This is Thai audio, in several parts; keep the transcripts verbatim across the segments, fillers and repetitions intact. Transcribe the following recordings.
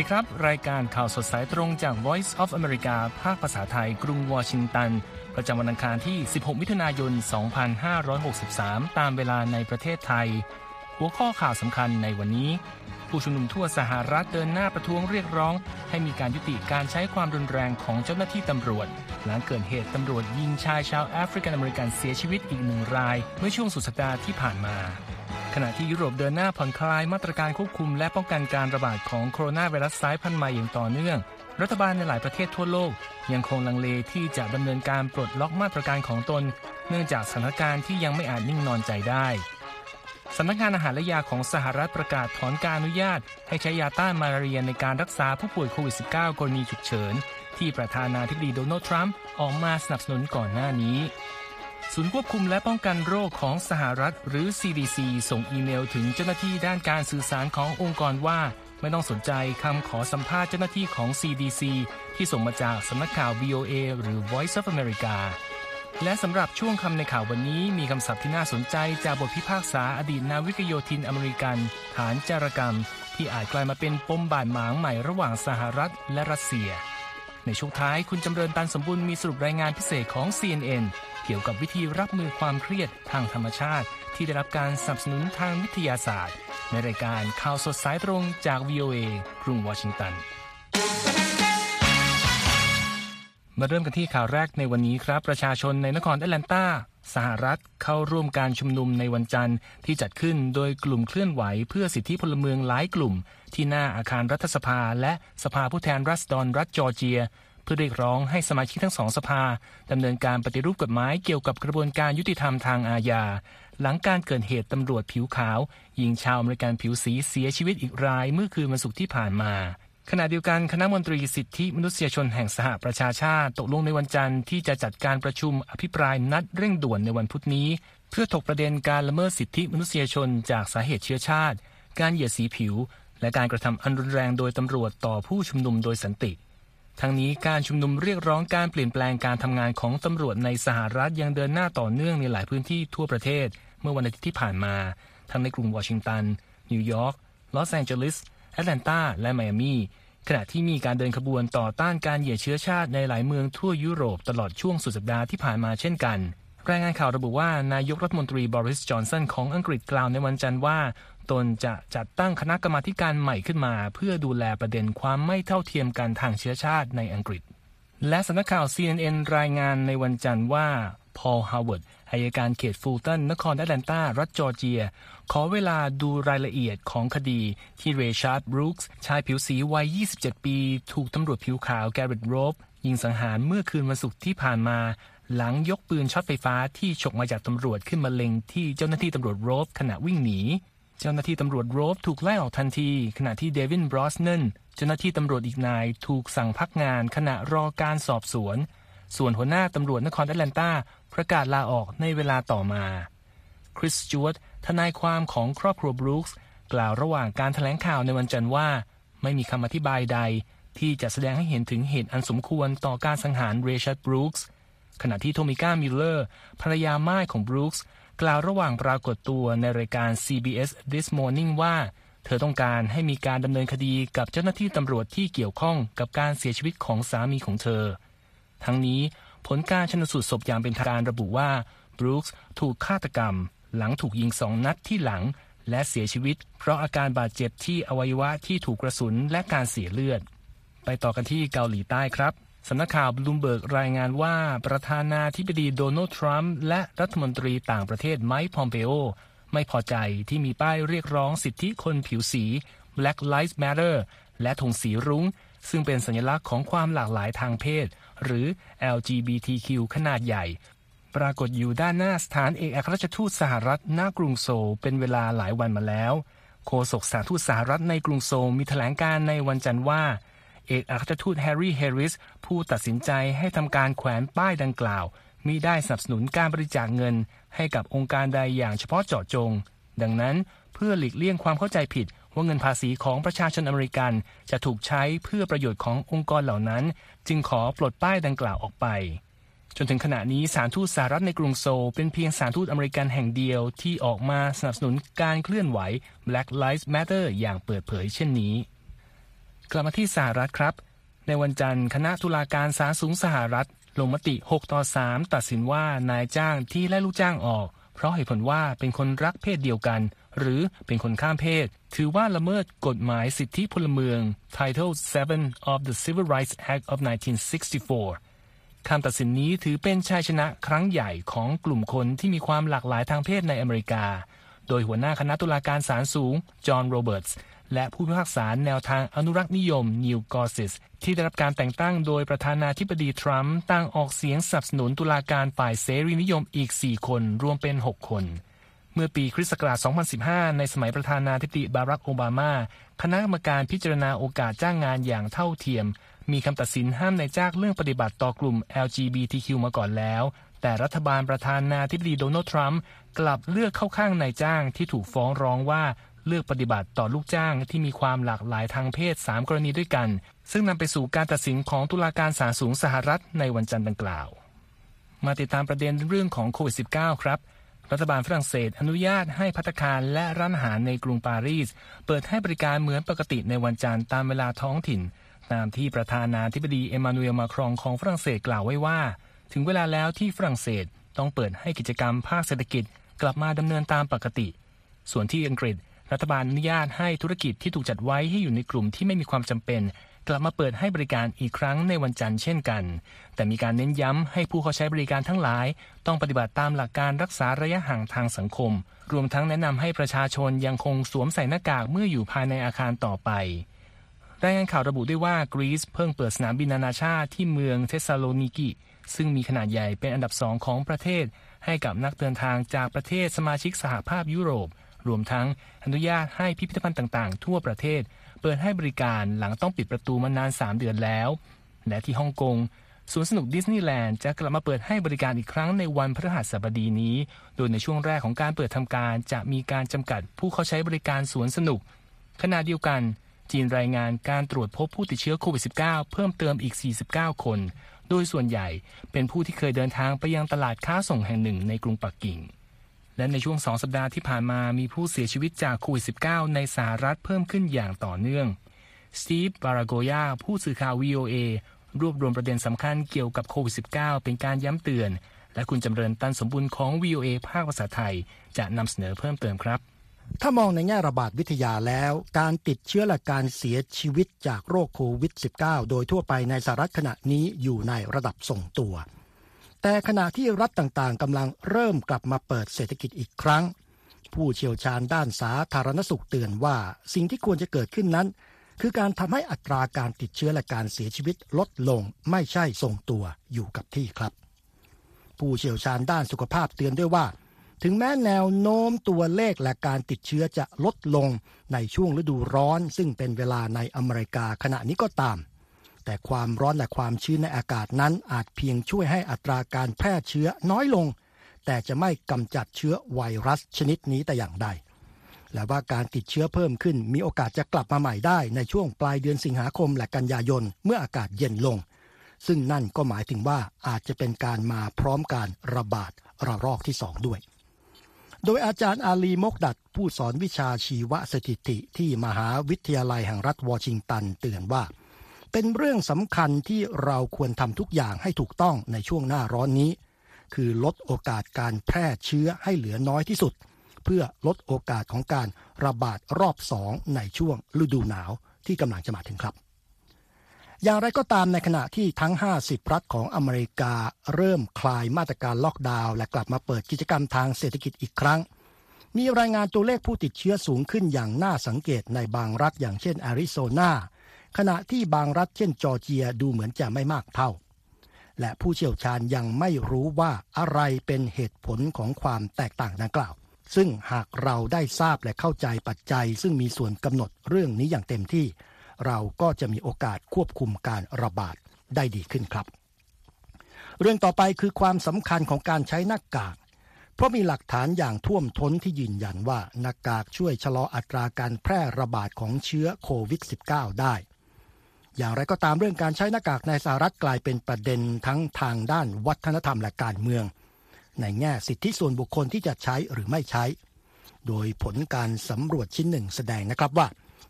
ดีครับรายการข่าวสดสายตรงจาก Voice of America ภาคภาษาไทยกรุงวอชิงตันประจำวันอังคารที่สิบหกมิถุนายนสองพันห้าร้อยหกสิบสามตามเวลาในประเทศไทยหัวข้อข่าวสำคัญในวันนี้ผู้ชุมนุมทั่วสหรัฐเดินหน้าประท้วงเรียกร้องให้มีการยุติการใช้ความรุนแรงของเจ้าหน้าที่ตำรวจหลังเกิดเหตุตำรวจยิงชายชาวแอฟริกันอเมริกันเสียชีวิตอีกหนึ่งรายเมื่อช่วงสุดสัปดาห์ที่ผ่านมาขณะที่ยุโรปเดินหน้าผ่อนคลายมาตรการควบคุมและป้องกันการระบาดของโคโรนาไวรัสสายพันธุ์ใหม่อย่างต่อเนื่องรัฐบาลในหลายประเทศทั่วโลกยังคงลังเลที่จะดำเนินการปลดล็อกมาตรการของตนเนื่องจากสถานการณ์ที่ยังไม่อาจนิ่งนอนใจได้สำนักงานอาหารและยาของสหรัฐประกาศถอนการอนุญาตให้ใช้ยาต้านมาลาเรียในการรักษาผู้ป่วยโควิด สิบเก้า กรณีฉุกเฉินที่ประธานาธิบดีโดนัลด์ทรัมป์ออกมาสนับสนุนก่อนหน้านี้ศูนย์ควบคุมและป้องกันโรคของสหรัฐหรือ ซี ดี ซี ส่งอีเมลถึงเจ้าหน้าที่ด้านการสื่อสารขององค์กรว่าไม่ต้องสนใจคำขอสัมภาษณ์เจ้าหน้าที่ของ ซี ดี ซี ที่ส่งมาจากสำนักข่าว วี โอ เอ หรือ Voice of America และสำหรับช่วงคำในข่าววันนี้มีคำศัพท์ที่น่าสนใจจากบทพิพากษาอดีตนาวิกโยธินอเมริกันฐานจารกรรมที่อาจกลายมาเป็นปมบาดหมางใหม่ระหว่างสหรัฐและรัสเซียในช่วงท้ายคุณจำเริญตันสมบูรณ์มีสรุปรายงานพิเศษของ ซี เอ็น เอ็น เกี่ยวกับวิธีรับมือความเครียดทางธรรมชาติที่ได้รับการสนับสนุนทางวิทยาศาสตร์ในรายการข่าวสดสายตรงจาก วี โอ เอ กรุงวอชิงตันมาเริ่มกันที่ข่าวแรกในวันนี้ครับประชาชนในนครแอตแลนตาสหรัฐเข้าร่วมการชุมนุมในวันจันทร์ที่จัดขึ้นโดยกลุ่มเคลื่อนไหวเพื่อสิทธิพลเมืองหลายกลุ่มที่หน้าอาคารรัฐสภาและสภาผู้แทนราษฎรรัฐจอร์เจียเพื่อเรียกร้องให้สมาชิกทั้งสองสภาดำเนินการปฏิรูปกฎหมายเกี่ยวกับกระบวนการยุติธรรมทางอาญาหลังการเกิดเหตุตำรวจผิวขาวยิงชาวอเมริกันผิวสีเสียชีวิตอีกรายเมื่อคืนวันศุกร์ที่ผ่านมาขณะเดียวกันคณะมนตรีสิทธิมนุษยชนแห่งสหประชาชาติตกลงในวันจันทร์ที่จะจัดการประชุมอภิปรายนัดเร่งด่วนในวันพุธนี้เพื่อถกประเด็นการละเมิดสิทธิมนุษยชนจากสาเหตุเชื้อชาติการเหยียดสีผิวและการกระทำอันรุนแรงโดยตำรวจต่อผู้ชุมนุมโดยสันติทั้งนี้การชุมนุมเรียกร้องการเปลี่ยนแปลงการทำงานของตำรวจในสหรัฐยังเดินหน้าต่อเนื่องในหลายพื้นที่ทั่วประเทศเมื่อวันอาทิตย์ที่ผ่านมาทั้งในกรุงวอชิงตันนิวยอร์กลอสแองเจลิสแอตแลนตาและไมอามีขณะที่มีการเดินขบวนต่อต้านการเหยียดเชื้อชาติในหลายเมืองทั่วยุโรปตลอดช่วงสุดสัปดาห์ที่ผ่านมาเช่นกันรายงานข่าวระบุว่านายกรัฐมนตรีบอริสจอนสันของอังกฤษกล่าวในวันจันทร์ว่าตนจะจัดตั้งคณะกรรมาธิการใหม่ขึ้นมาเพื่อดูแลประเด็นความไม่เท่าเทียมกันทางเชื้อชาติในอังกฤษและสำนักข่าว ซี เอ็น เอ็น รายงานในวันจันทร์ว่าพอลฮาวเวิร์ดอัยการเขตฟูลตันนครแอตแลนตารัฐจอร์เจียขอเวลาดูรายละเอียดของคดีที่เรชาร์ดบรูคส์ชายผิวสีวัยยี่สิบเจ็ดปีถูกตำรวจผิวขาวแกเรตโรฟยิงสังหารเมื่อคืนวันศุกร์ที่ผ่านมาหลังยกปืนช็อตไฟฟ้าที่ฉกมาจากตำรวจขึ้นมาเล็งที่เจ้าหน้าที่ตำรวจโรฟขณะวิ่งหนีเจ้าหน้าที่ตำรวจโรฟถูกไล่ออกทันทีขณะที่เดวินบรอสนันเจ้าหน้าที่ตำรวจอีกนายถูกสั่งพักงานขณะรอการสอบสวนส่วนหัวหน้าตำรวจนครแอตแลนตาประกาศลาออกในเวลาต่อมาคริส สจ๊วตทนายความของครอบครัวบรูคส์กล่าวระหว่างการแถลงข่าวในวันจันทร์ว่าไม่มีคำอธิบายใดที่จะแสดงให้เห็นถึงเหตุอันสมควรต่อการสังหารเรชาร์ดบรูคส์ขณะที่โทมิก้ามิลเลอร์ภรรยาม่ายของบรูคส์กล่าวระหว่างปรากฏตัวในรายการ ซี บี เอส This Morning ว่าเธอต้องการให้มีการดำเนินคดีกับเจ้าหน้าที่ตำรวจที่เกี่ยวข้องกับการเสียชีวิตของสามีของเธอทั้งนี้ผลการชันสูตรศพอย่างเป็นทางการระบุว่าบรูคส์ถูกฆาตกรรมหลังถูกยิงสองนัดที่หลังและเสียชีวิตเพราะอาการบาดเจ็บที่อวัยวะที่ถูกกระสุนและการเสียเลือดไปต่อกันที่เกาหลีใต้ครับสำนักข่าวบลูมเบิร์กรายงานว่าประธานาธิบดีโดนัลด์ทรัมป์และรัฐมนตรีต่างประเทศไมค์พอมเปโอไม่พอใจที่มีป้ายเรียกร้องสิทธิคนผิวสี Black Lives Matter และธงสีรุ้งซึ่งเป็นสัญลักษณ์ของความหลากหลายทางเพศหรือ แอล จี บี ที คิว ขนาดใหญ่ปรากฏอยู่ด้านหน้าสถานเอกอัครราชทูตสหรัฐณกรุงโซลเป็นเวลาหลายวันมาแล้วโฆษกสถานทูตสหรัฐในกรุงโซลมีแถลงการในวันจันทร์ว่าเอกอัครราชทูตแฮร์รี่แฮร์ริสผู้ตัดสินใจให้ทำการแขวนป้ายดังกล่าวมิได้สนับสนุนการบริจาคเงินให้กับองค์การใดอย่างเฉพาะเจาะจงดังนั้นเพื่อหลีกเลี่ยงความเข้าใจผิดว่าเงินภาษีของประชาชนอเมริกันจะถูกใช้เพื่อประโยชน์ขององค์กรเหล่านั้นจึงขอปลดป้ายดังกล่าวออกไปจนถึงขณะนี้สถานทูตสหรัฐในกรุงโซลเป็นเพียงสถานทูตอเมริกันแห่งเดียวที่ออกมาสนับสนุนการเคลื่อนไหว Black Lives Matter อย่างเปิดเผยเช่นนี้กลับมาที่สหรัฐครับในวันจันทร์คณะตุลาการศาลสูงสหรัฐลงมติหกต่อสามตัดสินว่านายจ้างที่ไล่ลูกจ้างออกเพราะเหตุผลว่าเป็นคนรักเพศเดียวกันหรือเป็นคนข้ามเพศถือว่าละเมิดกฎหมายสิทธิพลเมือง Title เซเว่น of the Civil Rights Act of ไนน์ทีนซิกซ์ตี้โฟร์ คำตัดสินนี้ถือเป็นชัยชนะครั้งใหญ่ของกลุ่มคนที่มีความหลากหลายทางเพศในอเมริกาโดยหัวหน้าคณะตุลาการศาลสูงจอห์นโรเบิร์ตส์และผู้พิพากษาแนวทางอนุรักษ์นิยมนิวกอร์ซิสที่ได้รับการแต่งตั้งโดยประธานาธิบดีทรัมป์ต่างออกเสียงสนับสนุนตุลาการฝ่ายเสรีนิยมอีกสี่คนรวมเป็นหกคนเมื่อปีคริสต์ศักราชสองพันสิบห้าในสมัยประธานาธิบดีบารักโอบามาคณะกรรมการพิจารณาโอกาสจ้างงานอย่างเท่าเทียมมีคำตัดสินห้ามนายจ้างเรื่องปฏิบัติต่อกลุ่ม แอล จี บี ที คิว มาก่อนแล้วแต่รัฐบาลประธานาธิบดีโดนัลด์ทรัมป์กลับเลือกเข้าข้างนายจ้างที่ถูกฟ้องร้องว่าเลือกปฏิบัติต่อลูกจ้างที่มีความหลากหลายทางเพศสามกรณีด้วยกันซึ่งนำไปสู่การตัดสินของตุลาการศาลสูงสหรัฐในวันจันทร์ดังกล่าวมาติดตามประเด็นเรื่องของโควิด สิบเก้า ครับรัฐบาลฝรั่งเศสอนุญาตให้ภัตตาคารและร้านอาหารในกรุงปารีสเปิดให้บริการเหมือนปกติในวันจันทร์ตามเวลาท้องถิ่นตามที่ประธานาธิบดีเอมมานูเอลมาครองของฝรั่งเศสกล่าวไว้ว่าถึงเวลาแล้วที่ฝรั่งเศสต้องเปิดให้กิจกรรมภาคเศรษฐกิจกลับมาดำเนินตามปกติส่วนที่อังกฤษรัฐบาลอนุญาตให้ธุรกิจที่ถูกจัดไว้ให้อยู่ในกลุ่มที่ไม่มีความจำเป็นกลับมาเปิดให้บริการอีกครั้งในวันจันทร์เช่นกันแต่มีการเน้นย้ำให้ผู้เข้าใช้บริการทั้งหลายต้องปฏิบัติตามหลักการรักษาระยะห่างทางสังคมรวมทั้งแนะนำให้ประชาชนยังคงสวมใส่หน้ากากเมื่ออยู่ภายในอาคารต่อไปรายงานข่าวระบุด้วยว่ากรีซเพิ่งเปิดสนามบินนานาชาติที่เมืองเทสซาโลนิกีซึ่งมีขนาดใหญ่เป็นอันดับสองของประเทศให้กับนักเดินทางจากประเทศสมาชิกสหภาพยุโรปรวมทั้งอนุญาตให้พิพิธภัณฑ์ต่างๆทั่วประเทศเปิดให้บริการหลังต้องปิดประตูมานานสามเดือนแล้วและที่ฮ่องกงสวนสนุกดิสนีย์แลนด์จะกลับมาเปิดให้บริการอีกครั้งในวันพฤหัสบดีนี้โดยในช่วงแรกของการเปิดทำการจะมีการจำกัดผู้เข้าใช้บริการสวนสนุกขณะเดียวกันจีนรายงานการตรวจพบผู้ติดเชื้อโควิด สิบเก้า เพิ่มเติมอีกสี่สิบเก้าคนโดยส่วนใหญ่เป็นผู้ที่เคยเดินทางไปยังตลาดค้าส่งแห่งหนึ่งในกรุงปักกิ่งและในช่วงสองสัปดาห์ที่ผ่านมามีผู้เสียชีวิตจากโควิด สิบเก้า ในสหรัฐเพิ่มขึ้นอย่างต่อเนื่องสตีฟ บาราโกยาผู้สื่อข่าว วี โอ เอ รวบรวมประเด็นสำคัญเกี่ยวกับโควิด สิบเก้า เป็นการย้ำเตือนและคุณจำเริญตันสมบูรณ์ของ วี โอ เอ ภาคภาษาไทยจะนำเสนอเพิ่มเติมครับถ้ามองในแง่ระบาดวิทยาแล้วการติดเชื้อและการเสียชีวิตจากโรคโควิด สิบเก้า โดยทั่วไปในสหรัฐขณะนี้อยู่ในระดับทรงตัวแต่ขณะที่รัฐต่างๆกำลังเริ่มกลับมาเปิดเศรษฐกิจอีกครั้งผู้เชี่ยวชาญด้านสาธารณสุขเตือนว่าสิ่งที่ควรจะเกิดขึ้นนั้นคือการทำให้อัตราการติดเชื้อและการเสียชีวิตลดลงไม่ใช่ทรงตัวอยู่กับที่ครับผู้เชี่ยวชาญด้านสุขภาพเตือนด้วยว่าถึงแม้แนวโน้มตัวเลขและการติดเชื้อจะลดลงในช่วงฤดูร้อนซึ่งเป็นเวลาในอเมริกาขณะนี้ก็ตามแต่ความร้อนและความชื้นในอากาศนั้นอาจเพียงช่วยให้อัตราการแพร่เชื้อน้อยลงแต่จะไม่กำจัดเชื้อไวรัสชนิดนี้แต่อย่างใดและว่าการติดเชื้อเพิ่มขึ้นมีโอกาสจะกลับมาใหม่ได้ในช่วงปลายเดือนสิงหาคมและกันยายนเมื่ออากาศเย็นลงซึ่งนั่นก็หมายถึงว่าอาจจะเป็นการมาพร้อมการระบาดระลอกที่สองด้วยโดยอาจารย์อาลีมกดัดผู้สอนวิชาชีวสถิติที่มหาวิทยาลัยแห่งรัฐวอชิงตันเตือนว่าเป็นเรื่องสำคัญที่เราควรทำทุกอย่างให้ถูกต้องในช่วงหน้าร้อนนี้คือลดโอกาสการแพร่เชื้อให้เหลือน้อยที่สุดเพื่อลดโอกาสของการระบาดรอบสองในช่วงฤดูหนาวที่กำลังจะมาถึงครับอย่างไรก็ตามในขณะที่ทั้งห้าสิบรัฐของอเมริกาเริ่มคลายมาตรการล็อกดาวน์และกลับมาเปิดกิจกรรมทางเศรษฐกิจอีกครั้งมีรายงานตัวเลขผู้ติดเชื้อสูงขึ้นอย่างน่าสังเกตในบางรัฐอย่างเช่นแอริโซนาขณะที่บางรัฐเช่นจอร์เจียดูเหมือนจะไม่มากเท่าและผู้เชี่ยวชาญยังไม่รู้ว่าอะไรเป็นเหตุผลของความแตกต่างดังกล่าวซึ่งหากเราได้ทราบและเข้าใจปัจจัยซึ่งมีส่วนกำหนดเรื่องนี้อย่างเต็มที่เราก็จะมีโอกาสควบคุมการระบาดได้ดีขึ้นครับเรื่องต่อไปคือความสำคัญของการใช้หน้ากากเพราะมีหลักฐานอย่างท่วมท้นที่ยืนยันว่าหน้ากากช่วยชะลออัตราการแพร่ระบาดของเชื้อโควิด สิบเก้า ได้อย่างไรก็ตามเรื่องการใช้หน้ากากในสหรัฐกลายเป็นประเด็นทั้งทางด้านวัฒนธรรมและการเมืองในแง่สิทธิส่วนบุคคลที่จะใช้หรือไม่ใช้โดยผลการสำรวจชิ้นหนึ่งแสดงนะครับว่า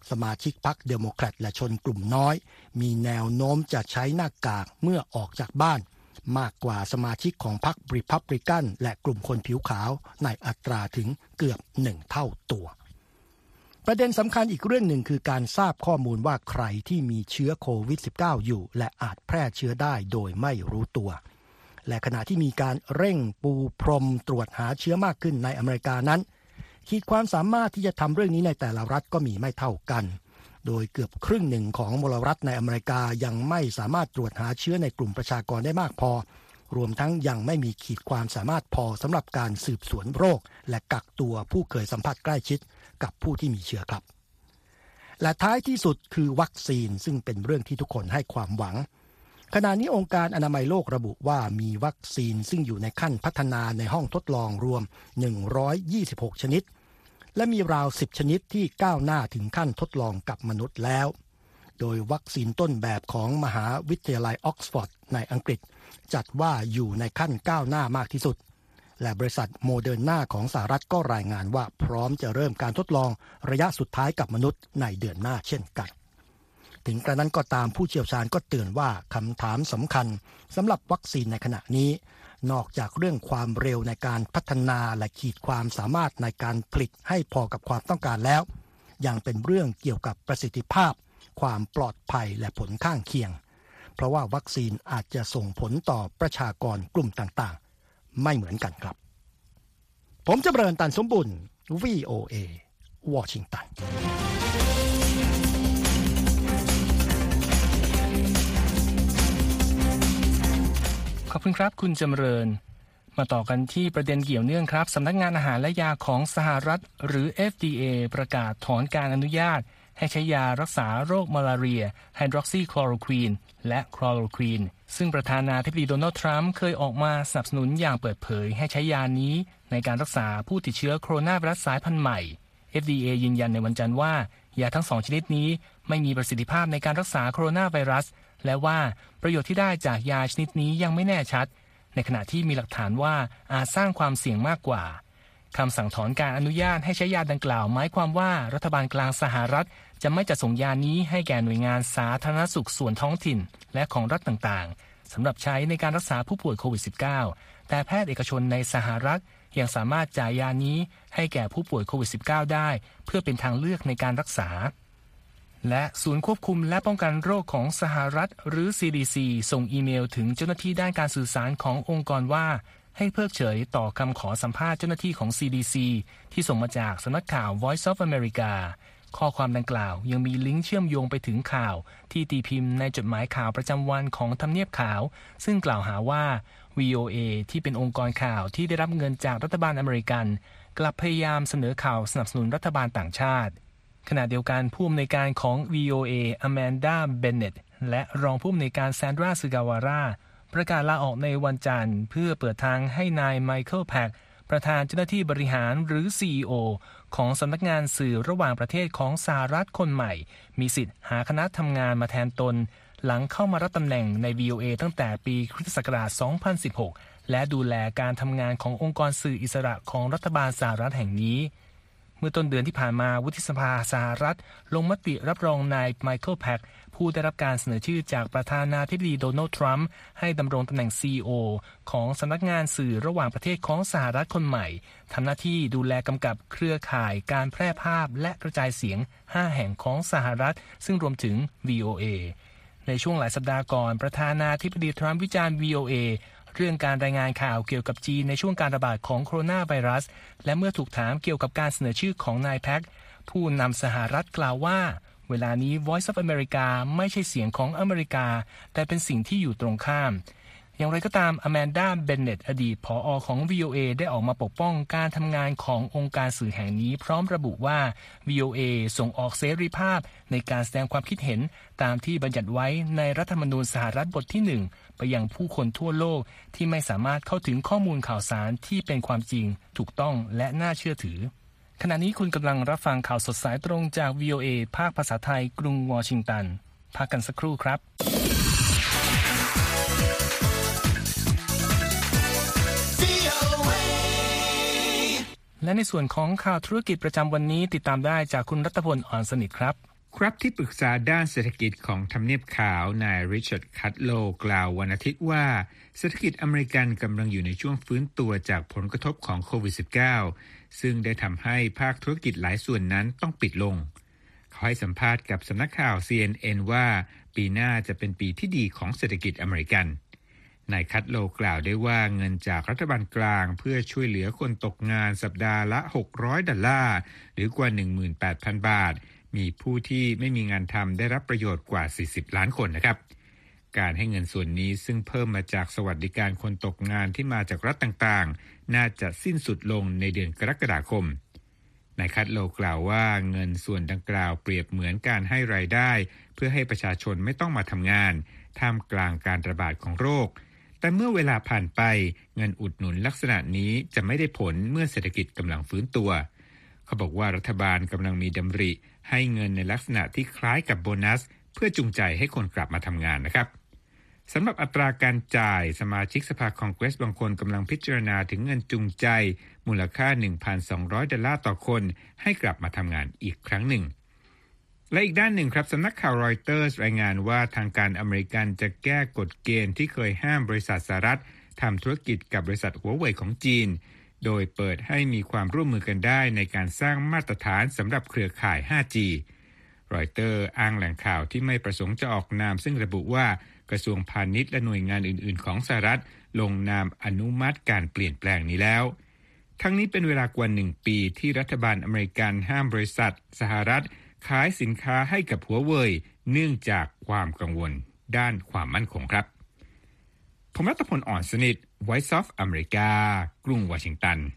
สมาชิกพรรคเดโมแครตและชนกลุ่มน้อยมีแนวโน้มจะใช้หน้ากากเมื่อออกจากบ้านมากกว่าสมาชิกของพรรครีพับลิกันและกลุ่มคนผิวขาวในอัตราถึงเกือบหนึ่งเท่าตัวประเด็นสำคัญอีกเรื่องหนึ่งคือการทราบข้อมูลว่าใครที่มีเชื้อโควิด สิบเก้า อยู่และอาจแพร่เชื้อได้โดยไม่รู้ตัวและขณะที่มีการเร่งปูพรมตรวจหาเชื้อมากขึ้นในอเมริกานั้นขีดความสามารถที่จะทำเรื่องนี้ในแต่ละรัฐก็มีไม่เท่ากันโดยเกือบครึ่งหนึ่งของมลรัฐในอเมริกายังไม่สามารถตรวจหาเชื้อในกลุ่มประชากรได้มากพอรวมทั้งยังไม่มีขีดความสามารถพอสำหรับการสืบสวนโรคและกักตัวผู้เคยสัมผัสใกล้ชิดกับผู้ที่มีเชื้อครับและท้ายที่สุดคือวัคซีนซึ่งเป็นเรื่องที่ทุกคนให้ความหวังขณะนี้องค์การอนามัยโลกระบุว่ามีวัคซีนซึ่งอยู่ในขั้นพัฒนาในห้องทดลองรวมหนึ่งร้อยยี่สิบหกชนิดและมีราวสิบชนิดที่ก้าวหน้าถึงขั้นทดลองกับมนุษย์แล้วโดยวัคซีนต้นแบบของมหาวิทยาลัยออกซฟอร์ดในอังกฤษจัดว่าอยู่ในขั้นก้าวหน้ามากที่สุดและบริษัทโมเดอร์นาของสหรัฐก็รายงานว่าพร้อมจะเริ่มการทดลองระยะสุดท้ายกับมนุษย์ในเดือนหน้าเช่นกันถึงกระนั้นก็ตามผู้เชี่ยวชาญก็เตือนว่าคำถามสำคัญสำหรับวัคซีนในขณะนี้นอกจากเรื่องความเร็วในการพัฒนาและขีดความสามารถในการผลิตให้พอกับความต้องการแล้วยังเป็นเรื่องเกี่ยวกับประสิทธิภาพความปลอดภัยและผลข้างเคียงเพราะว่าวัคซีนอาจจะส่งผลต่อประชากรกลุ่มต่างๆไม่เหมือนกันครับผมจำเริญตันสมบุญ วี โอ เอ วอชิงตันขอบคุณครับคุณจำเริญมาต่อกันที่ประเด็นเกี่ยวเนื่องครับสำนักงานอาหารและยาของสหรัฐหรือ เอฟ ดี เอ ประกาศถอนการอนุญาตให้ใช้ยารักษาโรคมาลาเรียไฮดรอกซีคลอโรควีนและคลอโรควีนซึ่งประธานาธิบดีโดนัลด์ทรัมป์เคยออกมาสนับสนุนอย่างเปิดเผยให้ใช้ยานี้ในการรักษาผู้ติดเชื้อโคโรนาไวรัสสายพันธุ์ใหม่ เอฟ ดี เอ ยืนยันในวันจันทร์ว่ายาทั้งสองชนิดนี้ไม่มีประสิทธิภาพในการรักษาโคโรนาไวรัสและว่าประโยชน์ที่ได้จากยาชนิดนี้ยังไม่แน่ชัดในขณะที่มีหลักฐานว่าอาจสร้างความเสี่ยงมากกว่าคำสั่งถอนการอนุญาตให้ใช้ยาดังกล่าวหมายความว่ารัฐบาลกลางสหรัฐจะไม่จัดส่งยานี้ให้แก่หน่วยงานสาธารณสุขส่วนท้องถิ่นและของรัฐต่างๆสำหรับใช้ในการรักษาผู้ป่วยโควิด สิบเก้า แต่แพทย์เอกชนในสหรัฐยังสามารถจ่ายยานี้ให้แก่ผู้ป่วยโควิด สิบเก้า ได้เพื่อเป็นทางเลือกในการรักษาและศูนย์ควบคุมและป้องกันโรคของสหรัฐหรือ ซี ดี ซี ส่งอีเมลถึงเจ้าหน้าที่ด้านการสื่อสารขององค์กรว่าให้เพิกเฉยต่อคำขอสัมภาษณ์เจ้าหน้าที่ของ ซี ดี ซี ที่ส่งมาจากสำนักข่าว Voice of America ข้อความดังกล่าวยังมีลิงก์เชื่อมโยงไปถึงข่าวที่ตีพิมพ์ในจดหมายข่าวประจำวันของทำเนียบขาวซึ่งกล่าวหาว่า วี โอ เอ ที่เป็นองค์กรข่าวที่ได้รับเงินจากรัฐบาลอเมริกันกลับพยายามเสนอข่าวสนับสนุนรัฐบาลต่างชาติขณะเดียวกันผู้อำนวยการของ วี โอ เอ อแมนดา เบนเน็ตและรองผู้อำนวยการแซนดรา ซึกาวาราประกาศลาออกในวันจันทร์เพื่อเปิดทางให้นายไมเคิลแพ็กประธานเจ้าหน้าที่บริหารหรือ ซี อี โอ ของสำนักงานสื่อระหว่างประเทศของสหรัฐคนใหม่มีสิทธิ์หาคณะทำงานมาแทนตนหลังเข้ามารับตำแหน่งใน วี โอ เอ ตั้งแต่ปีคริสตศักราช สองพันสิบหก และดูแลการทำงานขององค์กรสื่ออิสระของรัฐบาลสหรัฐแห่งนี้เมื่อต้นเดือนที่ผ่านมาวุฒิสภาสหรัฐลงมติรับรองนายไมเคิลแพ็กผู้ได้รับการเสนอชื่อจากประธานาธิบดีโดนัลด์ทรัมป์ให้ดำรงตำแหน่ง ซี อี โอ ของสำนักงานสื่อระหว่างประเทศของสหรัฐคนใหม่ทำหน้าที่ดูแลกำกับเครือข่ายการแพร่ภาพและกระจายเสียงห้าแห่งของสหรัฐซึ่งรวมถึง วี โอ เอ ในช่วงหลายสัปดาห์ก่อนประธานาธิบดีทรัมป์วิจารณ์ วี โอ เอ เรื่องการรายงานข่าวเกี่ยวกับจีนในช่วงการระบาดของโคโรนาไวรัสและเมื่อถูกถามเกี่ยวกับการเสนอชื่อของนายแพ็กผู้นำสหรัฐกล่าวว่าเวลานี้ Voice of America ไม่ใช่เสียงของอเมริกาแต่เป็นสิ่งที่อยู่ตรงข้ามอย่างไรก็ตามอแมนดา เบนเน็ตอดีตผอ.ของ วี โอ เอ ได้ออกมาปกป้องการทำงานขององค์การสื่อแห่งนี้พร้อมระบุว่า วี โอ เอ ส่งออกเสรีภาพในการแสดงความคิดเห็นตามที่บัญญัติไว้ในรัฐธรรมนูญสหรัฐบทที่หนึ่งไปยังผู้คนทั่วโลกที่ไม่สามารถเข้าถึงข้อมูลข่าวสารที่เป็นความจริงถูกต้องและน่าเชื่อถือขณะนี้คุณกำลังรับฟังข่าวสดสายตรงจาก วี โอ เอ ภาคภาษาไทยกรุงวอชิงตันพักกันสักครู่ครับและในส่วนของข่าวธุรกิจประจำวันนี้ติดตามได้จากคุณรัตพล อ่อนสนิทครับครับที่ปรึกษาด้านเศรษฐกิจของทำเนียบขาวนายริชาร์ดคัตโลกล่าววันอาทิตย์ว่าเศรษฐกิจอเมริกันกำลังอยู่ในช่วงฟื้นตัวจากผลกระทบของโควิด สิบเก้า ซึ่งได้ทำให้ภาคธุรกิจหลายส่วนนั้นต้องปิดลงเขาให้สัมภาษณ์กับสำนักข่าว ซี เอ็น เอ็น ว่าปีหน้าจะเป็นปีที่ดีของเศรษฐกิจอเมริกันนายคัตโลกล่าวได้ว่าเงินจากรัฐบาลกลางเพื่อช่วยเหลือคนตกงานสัปดาห์ละหกร้อยดอลลาร์หรือกว่า หนึ่งหมื่นแปดพัน บาทมีผู้ที่ไม่มีงานทำได้รับประโยชน์กว่าสี่สิบล้านคนนะครับการให้เงินส่วนนี้ซึ่งเพิ่มมาจากสวัสดิการคนตกงานที่มาจากรัฐต่างๆน่าจะสิ้นสุดลงในเดือนกรกฎาคมนายคัตโลกล่าวว่าเงินส่วนดังกล่าวเปรียบเหมือนการให้รายได้เพื่อให้ประชาชนไม่ต้องมาทำงานท่ามกลางการระบาดของโรคแต่เมื่อเวลาผ่านไปเงินอุดหนุนลักษณะนี้จะไม่ได้ผลเมื่อเศรษฐกิจกำลังฟื้นตัวเขาบอกว่ารัฐบาลกำลังมีดำริให้เงินในลักษณะที่คล้ายกับโบนัสเพื่อจูงใจให้คนกลับมาทำงานนะครับสำหรับอัตราการจ่ายสมาชิกสภาคองเกรสบางคนกำลังพิจารณาถึงเงินจูงใจมูลค่า หนึ่งพันสองร้อย ดอลลาร์ต่อคนให้กลับมาทำงานอีกครั้งหนึ่งและอีกด้านหนึ่งครับสำนักข่าวรอยเตอร์สรายงานว่าทางการอเมริกันจะแก้กฎเกณฑ์ที่เคยห้ามบริษัทสหรัฐทำธุรกิจกับบริษัทหัวเว่ยของจีนโดยเปิดให้มีความร่วมมือกันได้ในการสร้างมาตรฐานสำหรับเครือข่าย ไฟว์จี รอยเตอร์อ้างแหล่งข่าวที่ไม่ประสงค์จะออกนามซึ่งระบุว่ากระทรวงพาณิชย์และหน่วยงานอื่นๆของสหรัฐลงนามอนุมัติการเปลี่ยนแปลงนี้แล้วทั้งนี้เป็นเวลากว่าหนึ่งปีที่รัฐบาลอเมริกันห้ามบริษัทสหรัฐขายสินค้าให้กับหัวเว่ยเนื่องจากความกังวลด้านความมั่นคงครับผมรัตพล อ่อนสนิท Voice of America กรุงวอชิงตัน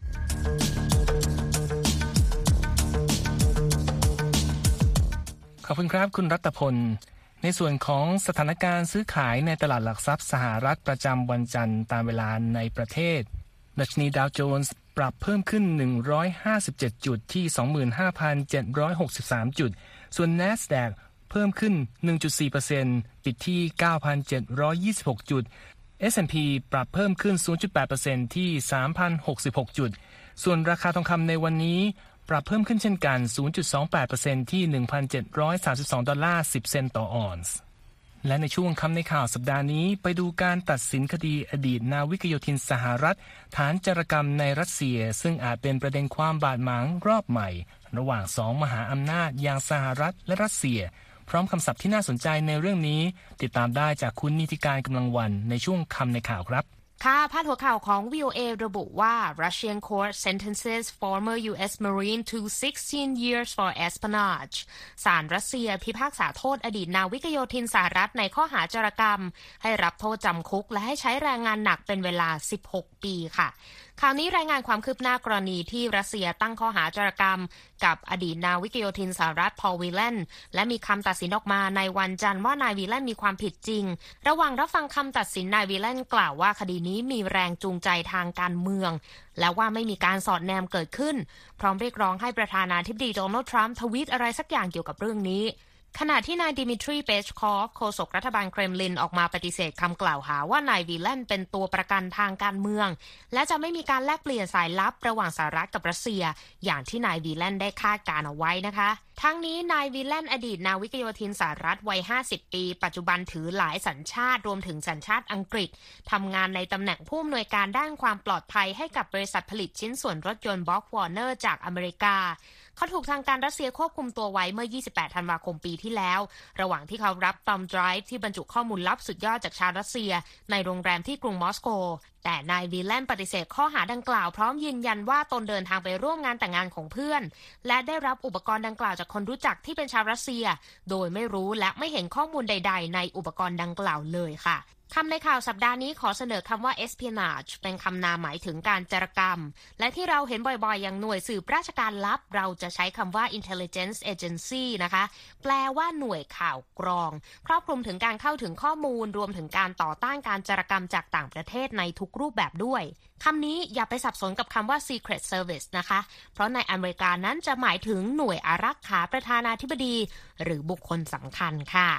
ขอบคุณครับคุณรัตพลในส่วนของสถานการณ์ซื้อขายในตลาดหลักทรัพย์สหรัฐประจำวันจันทร์ตามเวลาในประเทศดัชนีดาวโจนส์ปรับเพิ่มขึ้นหนึ่งร้อยห้าสิบเจ็ดจุดที่ สองหมื่นห้าพันเจ็ดร้อยหกสิบสาม จุดส่วน NASDAQ เพิ่มขึ้น หนึ่งจุดสี่เปอร์เซ็นต์ ปิดที่ เก้าพันเจ็ดร้อยยี่สิบหก จุด เอส แอนด์ พี ปรับเพิ่มขึ้น ศูนย์จุดแปดเปอร์เซ็นต์ ที่ สามพันหกสิบหก จุดส่วนราคาทองคำในวันนี้ปรับเพิ่มขึ้นเช่นกัน ศูนย์จุดสองแปดเปอร์เซ็นต์ ที่ หนึ่งพันเจ็ดร้อยสามสิบสอง ดอลลาร์ สิบ เซนต์ต่อออนซ์และในช่วงคำในข่าวสัปดาห์นี้ไปดูการตัดสินคดีอดีตนาวิกโยธินสหรัฐฐานจารกรรมในรัสเซียซึ่งอาจเป็นประเด็นความบาดหมางรอบใหม่ระหว่างสองมหาอำนาจอย่างสหรัฐและรัสเซียพร้อมคำศัพท์ที่น่าสนใจในเรื่องนี้ติดตามได้จากคุณนิติการกำลังวันในช่วงคำในข่าวครับค่ะพาดหัวข่าวของ วี โอ เอ ระบุว่า Russian court sentences former ยู เอส Marine to sixteen years for espionage ศาลรัสเซียพิพากษาโทษอดีตนาวิกโยธินสหรัฐในข้อหาจารกรรมให้รับโทษจำคุกและให้ใช้แรงงานหนักเป็นเวลาสิบหกปีค่ะข่าวนี้รายงานความคืบหน้ากรณีที่รัสเซียตั้งข้อหาจารกรรมกับอดีตนาวิกโยธินสหรัฐพอลวีแลนและมีคำตัดสินออกมาในวันจันทร์ว่านายวีแลนมีความผิดจริงระหว่างรับฟังคำตัดสินนายวีแลนกล่าวว่าคดีนี้มีแรงจูงใจทางการเมืองและว่าไม่มีการสอดแนมเกิดขึ้นพร้อมเรียกร้องให้ประธานาธิบดีโดนัลด์ทรัมป์ทวีตอะไรสักอย่างเกี่ยวกับเรื่องนี้ขณะที่นายดิมิทรีเปชคอฟโฆษกรัฐบาลเครมลินออกมาปฏิเสธคำกล่าวหาว่านายวีแลนเป็นตัวประกันทางการเมืองและจะไม่มีการแลกเปลี่ยนสายลับระหว่างสหรัฐกับรัสเซียอย่างที่นายวีแลนได้คาดการเอาไว้นะคะทั้งนี้นายวีแลนอดีตนาวิกโยธินสหรัฐวัยห้าสิบปีปัจจุบันถือหลายสัญชาติรวมถึงสัญชาติอังกฤษทำงานในตำแหน่งผู้อำนวยการด้านความปลอดภัยให้กับบริษัทผลิตชิ้นส่วนรถยนต์บ็อกวอร์เนอร์จากอเมริกาเขาถูกทางการรัสเซียควบคุมตัวไว้เมื่อยี่สิบแปดธันวาคมปีที่แล้วระหว่างที่เขารับตัมไดรฟ์ที่บรรจุข้อมูลลับสุดยอดจากชาวรัสเซียในโรงแรมที่กรุงมอสโกแต่นายวีแลนปฏิเสธข้อหาดังกล่าวพร้อมยืนยันว่าตนเดินทางไปร่วมงานแต่งงานของเพื่อนและได้รับอุปกรณ์ดังกล่าวจากคนรู้จักที่เป็นชาวรัสเซียโดยไม่รู้และไม่เห็นข้อมูลใดๆในอุปกรณ์ดังกล่าวเลยค่ะคำในข่าวสัปดาห์นี้ขอเสนอคำว่า espionage เป็นคำนามหมายถึงการจารกรรมและที่เราเห็นบ่อยๆอย่างหน่วยสืบราชการลับเราจะใช้คำว่า intelligence agency นะคะแปลว่าหน่วยข่าวกรองครอบคลุมถึงการเข้าถึงข้อมูลรวมถึงการต่อต้านการจารกรรมจากต่างประเทศในทุกรูปแบบด้วยคำนี้อย่าไปสับสนกับคำว่า secret service นะคะเพราะในอเมริกานั้นจะหมายถึงหน่วยอารักขาประธานาธิบดีหรือบุคคลสำคัญค่ะ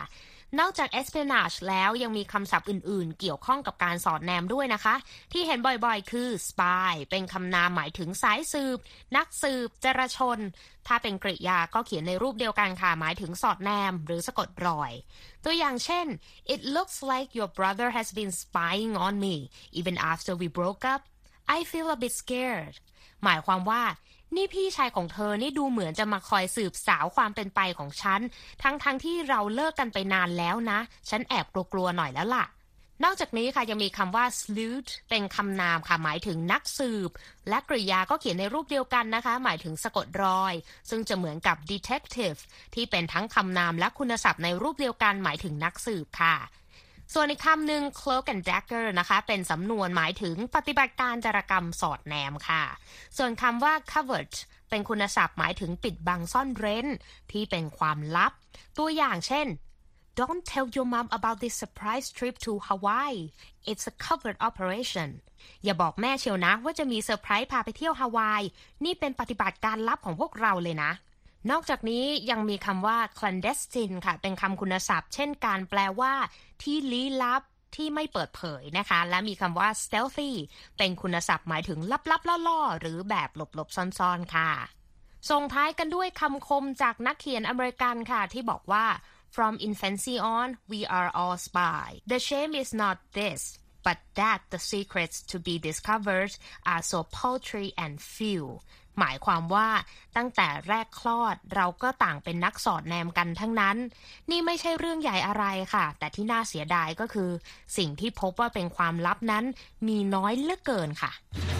นอกจาก espionage แล้วยังมีคำศัพท์อื่นๆเกี่ยวข้องกับการสอดแนมด้วยนะคะที่เห็นบ่อยๆคือ spy เป็นคำนามหมายถึงสายสืบนักสืบจราชนถ้าเป็นกริยาก็เขียนในรูปเดียวกันค่ะหมายถึงสอดแนมหรือสะกดรอยตัวอย่างเช่น It looks like your brother has been spying on me even after we broke up I feel a bit scared หมายความว่านี่พี่ชายของเธอนี่ดูเหมือนจะมาคอยสืบสาวความเป็นไปของฉันทั้งๆ ท, ที่เราเลิกกันไปนานแล้วนะฉันแอบกลัวๆหน่อยแล้วล่ะนอกจากนี้ค่ะยังมีคำว่า sleuth เป็นคำนามค่ะหมายถึงนักสืบและกริยาก็เขียนในรูปเดียวกันนะคะหมายถึงสะกดรอยซึ่งจะเหมือนกับ detective ที่เป็นทั้งคำนามและคุณศัพท์ในรูปเดียวกันหมายถึงนักสืบค่ะส่วนอีกคำหนึ่ง cloak and dagger นะคะเป็นสำนวนหมายถึงปฏิบัติการจารกรรมสอดแนมค่ะส่วนคำว่า covert เป็นคุณศัพท์หมายถึงปิดบังซ่อนเร้นที่เป็นความลับตัวอย่างเช่น Don't tell your mom about this surprise trip to Hawaii. It's a covert operation. อย่าบอกแม่เชียวนะว่าจะมีเซอร์ไพรส์พาไปเที่ยวฮาวายนี่เป็นปฏิบัติการลับของพวกเราเลยนะนอกจากนี้ยังมีคำว่า clandestine ค่ะเป็นคำคุณศัพท์เช่นการแปลว่าที่ลี้ลับที่ไม่เปิดเผยนะคะและมีคำว่า stealthy เป็นคุณศัพท์หมายถึงลับๆล่อๆหรือแบบหลบๆซ่อนๆค่ะส่งท้ายกันด้วยคำคมจากนักเขียนอเมริกันค่ะที่บอกว่า From infancy on we are all spies. The shame is not this but that the secrets to be discovered are so paltry and fewหมายความว่าตั้งแต่แรกคลอดเราก็ต่างเป็นนักสอดแนมกันทั้งนั้นนี่ไม่ใช่เรื่องใหญ่อะไรค่ะแต่ที่น่าเสียดายก็คือสิ่งที่พบว่าเป็นความลับนั้นมีน้อยเหลือเกินค่ะ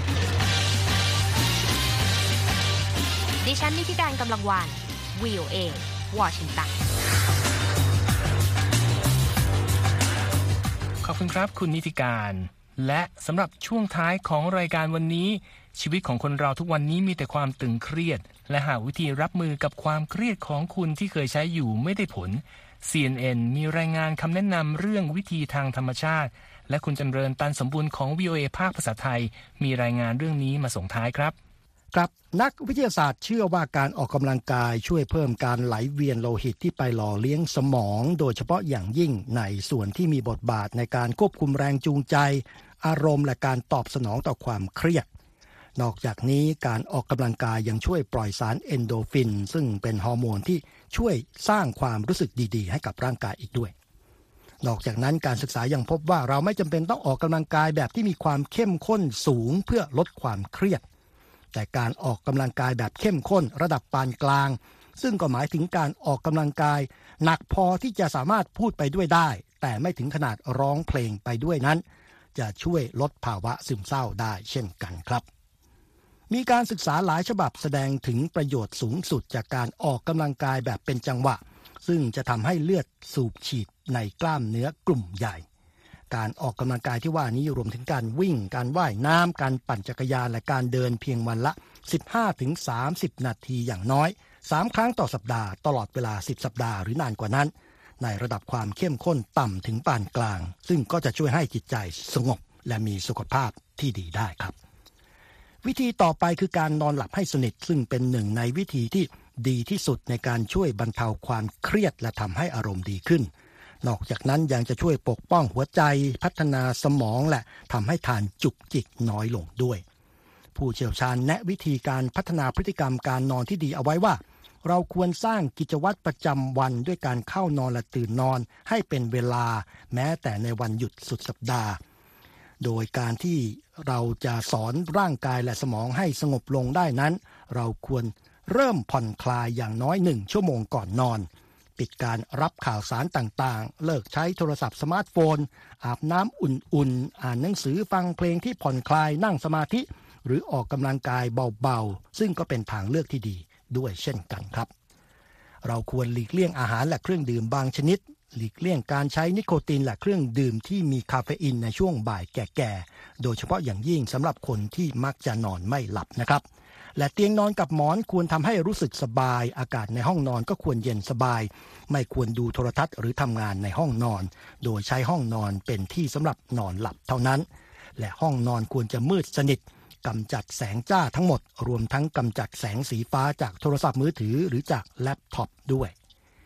ดิฉันนิติการกำลังวัน วี โอ เอ วอชิงตันขอบคุณครับคุณนิติการและสำหรับช่วงท้ายของรายการวันนี้ชีวิตของคนเราทุกวันนี้มีแต่ความตึงเครียดและหาวิธีรับมือกับความเครียดของคุณที่เคยใช้อยู่ไม่ได้ผล ซี เอ็น เอ็น มีรายงานคำแนะนำเรื่องวิธีทางธรรมชาติและคุณจำเริญตันสมบูรณ์ของ วี โอ เอ ภาคภาษาไทยมีรายงานเรื่องนี้มาส่งท้ายครับครับนักวิทยาศาสตร์เชื่อว่าการออกกำลังกายช่วยเพิ่มการไหลเวียนโลหิตที่ไปหล่อเลี้ยงสมองโดยเฉพาะอย่างยิ่งในส่วนที่มีบทบาทในการควบคุมแรงจูงใจอารมณ์และการตอบสนองต่อความเครียดนอกจากนี้การออกกำลังกายยังช่วยปล่อยสารเอนโดรฟินซึ่งเป็นฮอร์โมนที่ช่วยสร้างความรู้สึกดีๆให้กับร่างกายอีกด้วยนอกจากนั้นการศึกษายังพบว่าเราไม่จำเป็นต้องออกกำลังกายแบบที่มีความเข้มข้นสูงเพื่อลดความเครียดแต่การออกกำลังกายแบบเข้มข้นระดับปานกลางซึ่งก็หมายถึงการออกกำลังกายหนักพอที่จะสามารถพูดไปด้วยได้แต่ไม่ถึงขนาดร้องเพลงไปด้วยนั้นจะช่วยลดภาวะซึมเศร้าได้เช่นกันครับมีการศึกษาหลายฉบับแสดงถึงประโยชน์สูงสุดจากการออกกำลังกายแบบเป็นจังหวะซึ่งจะทำให้เลือดสูบฉีดในกล้ามเนื้อกลุ่มใหญ่การออกกำลังกายที่ว่านี้รวมถึงการวิ่งการว่ายน้ำการปั่นจักรยานและการเดินเพียงวันละ สิบห้าถึงสามสิบ นาทีอย่างน้อยสามครั้งต่อสัปดาห์ตลอดเวลาสิบสัปดาห์หรือนานกว่านั้นในระดับความเข้มข้นต่ำถึงปานกลางซึ่งก็จะช่วยให้จิตใจสงบและมีสุขภาพที่ดีได้ครับวิธีต่อไปคือการนอนหลับให้สนิทซึ่งเป็นหนึ่งในวิธีที่ดีที่สุดในการช่วยบรรเทาความเครียดและทำให้อารมณ์ดีขึ้นนอกจากนั้นยังจะช่วยปกป้องหัวใจพัฒนาสมองและทำให้ทานจุกจิกน้อยลงด้วยผู้เชี่ยวชาญแนะวิธีการพัฒนาพฤติกรรมการนอนที่ดีเอาไว้ว่าเราควรสร้างกิจวัตรประจำวันด้วยการเข้านอนและตื่นนอนให้เป็นเวลาแม้แต่ในวันหยุดสุดสัปดาห์โดยการที่เราจะสอนร่างกายและสมองให้สงบลงได้นั้นเราควรเริ่มผ่อนคลายอย่างน้อยหนึ่งชั่วโมงก่อนนอนปิดการรับข่าวสารต่างๆเลิกใช้โทรศัพท์สมาร์ทโฟนอาบน้ำอุ่นๆอ่านหนังสือฟังเพลงที่ผ่อนคลายนั่งสมาธิหรือออกกำลังกายเบาๆซึ่งก็เป็นทางเลือกที่ดีด้วยเช่นกันครับเราควรหลีกเลี่ยงอาหารและเครื่องดื่มบางชนิดหลีกเลี่ยงการใช้นิโคตินและเครื่องดื่มที่มีคาเฟอีนในช่วงบ่ายแก่ๆโดยเฉพาะอย่างยิ่งสำหรับคนที่มักจะนอนไม่หลับนะครับและเตียงนอนกับหมอนควรทำให้รู้สึกสบายอากาศในห้องนอนก็ควรเย็นสบายไม่ควรดูโทรทัศน์หรือทำงานในห้องนอนโดยใช้ห้องนอนเป็นที่สำหรับนอนหลับเท่านั้นและห้องนอนควรจะมืดสนิทกำจัดแสงจ้าทั้งหมดรวมทั้งกำจัดแสงสีฟ้าจากโทรศัพท์มือถือหรือจากแล็ปท็อปด้วย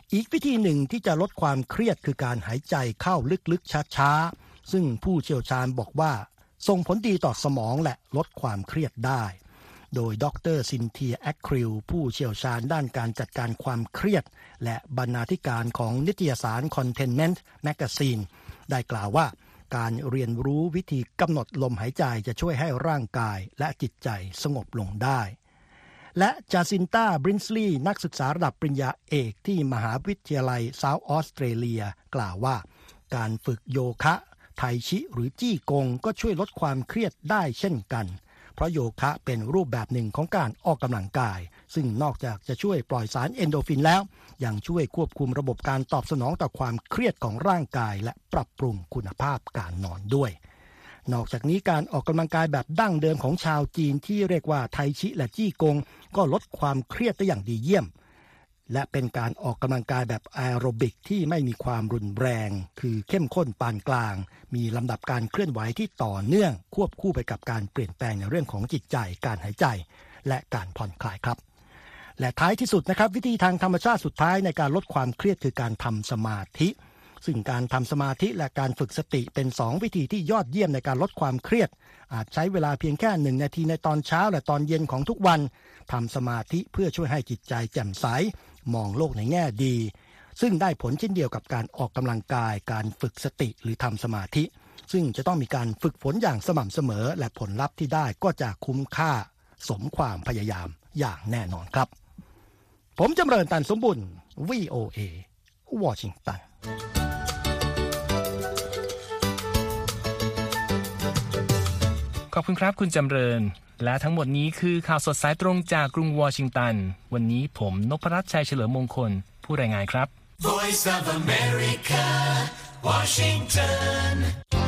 อีกวิธีหนึ่งที่จะลดความเครียดคือการหายใจเข้าลึกๆช้าๆซึ่งผู้เชี่ยวชาญบอกว่าส่งผลดีต่อสมองและลดความเครียดได้โดยดรซินเทียแอคคริลผู้เชี่ยวชาญด้านการจัดการความเครียดและบรรณาธิการของนิตยสาร Contentment Magazine ได้กล่าวว่าการเรียนรู้วิธีกำหนดลมหายใจจะช่วยให้ร่างกายและจิตใจสงบลงได้และจาซินตาบรินสลีย์นักศึกษาระดับปริญญาเอกที่มหาวิทยาลัยเซาท์ออสเตรเลียกล่าวว่าการฝึกโยคะไทชิหรือจี้กงก็ช่วยลดความเครียดได้เช่นกันเพราะโยคะเป็นรูปแบบหนึ่งของการออกกำลังกายซึ่งนอกจากจะช่วยปล่อยสารเอนโดรฟินแล้วยังช่วยควบคุมระบบการตอบสนองต่อความเครียดของร่างกายและปรับปรุงคุณภาพการนอนด้วยนอกจากนี้การออกกำลังกายแบบดั้งเดิมของชาวจีนที่เรียกว่าไทชิและจี้กงก็ลดความเครียดได้อย่างดีเยี่ยมและเป็นการออกกำลังกายแบบแอโรบิกที่ไม่มีความรุนแรงคือเข้มข้นปานกลางมีลำดับการเคลื่อนไหวที่ต่อเนื่องควบคู่ไปกับการเปลี่ยนแปลงในเรื่องของจิตใจการหายใจและการผ่อนคลายครับและท้ายที่สุดนะครับวิธีทางธรรมชาติสุดท้ายในการลดความเครียดคือการทำสมาธิซึ่งการทำสมาธิและการฝึกสติเป็นสองวิธีที่ยอดเยี่ยมในการลดความเครียดอาจใช้เวลาเพียงแค่หนึ่งนาทีในตอนเช้าและตอนเย็นของทุกวันทำสมาธิเพื่อช่วยให้จิตใจแจ่มใสมองโลกในแง่ดีซึ่งได้ผลเช่นเดียวกับการออกกำลังกายการฝึกสติหรือทำสมาธิซึ่งจะต้องมีการฝึกฝนอย่างสม่ำเสมอและผลลัพธ์ที่ได้ก็จะคุ้มค่าสมความพยายามอย่างแน่นอนครับผมจำเริญตันสมบุญ วี โอ เอ วอชิงตันขอบคุณครับคุณจำเริญและทั้งหมดนี้คือข่าวสดสายตรงจากกรุงวอชิงตันวันนี้ผมนพรัตน์ชัยเฉลิมมงคลผู้รายงานครับ Voice of America Washington